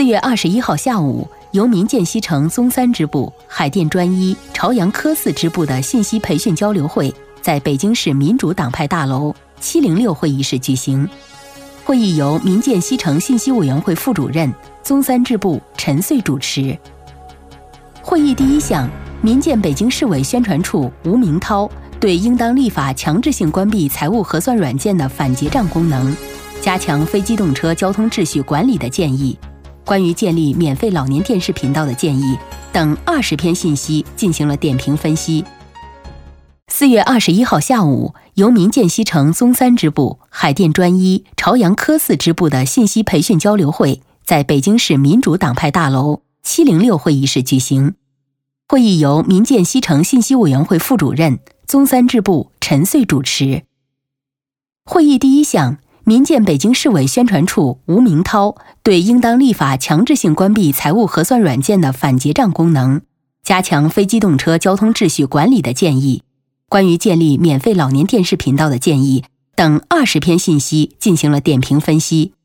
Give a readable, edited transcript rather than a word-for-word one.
4月21号下午，由民建西城宗3支部、海淀专一、朝阳科4支部的信息培训交流会在北京市民主党派大楼706会议室举行。会议由民建西城信息委员会副主任、宗3支部陈穗主持。会议第一项，民建北京市委宣传处吴明涛对应当立法强制性关闭财务核算软件的反结账功能、加强非机动车交通秩序管理的建议、关于建立免费老年电视频道的建议等20篇信息进行了点评分析。4月21号下午，由民建西城宗3支部、海淀专一、朝阳科4支部的信息培训交流会在北京市民主党派大楼706会议室举行。会议由民建西城信息委员会副主任、宗3支部陈穗主持。会议第一项，民建北京市委宣传处吴明涛对应当立法强制性关闭财务核算软件的反结账功能、加强非机动车交通秩序管理的建议、关于建立免费老年电视频道的建议等20篇信息进行了点评分析。